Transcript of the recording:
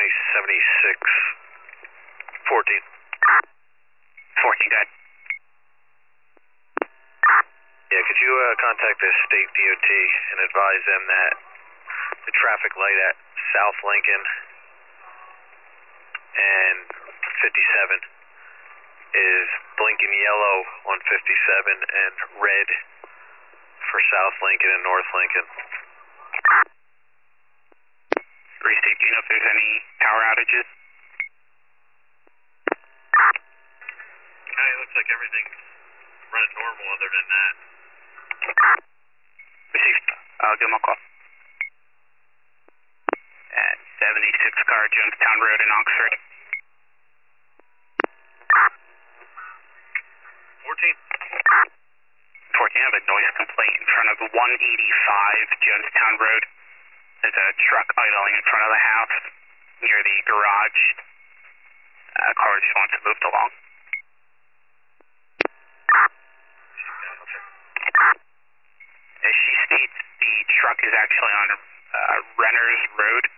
76, 14. 14, good. Yeah, could you contact the state DOT and advise them that the traffic light at South Lincoln and 57 is blinking yellow on 57 and red for South Lincoln and North Lincoln. Received, do you know if there's any power outages? It looks like everything's running normal other than that. Received. I'll give them a call. At 76 car, Jonestown Road in Oxford. 14. 14, I have a noise complaint in front of 185 Jonestown Road. There's a truck idling in front of the house near the garage. Car just wants to move along. As she states, the truck is actually on Renner's Road.